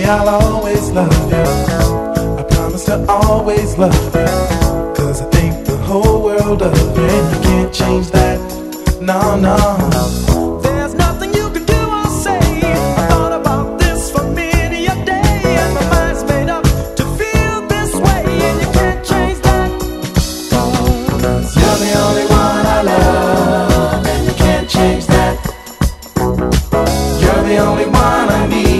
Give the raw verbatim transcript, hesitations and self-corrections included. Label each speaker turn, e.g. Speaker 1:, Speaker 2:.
Speaker 1: I'll always love you. I promise to always love you. Cause I think the whole world of you, and you can't change that. No, no. There's nothing you can do or say. I thought about this for many a day, and my mind's made up to feel this way, and you can't change that. Cause you're the only one I love, and you can't change that. You're the only one I need.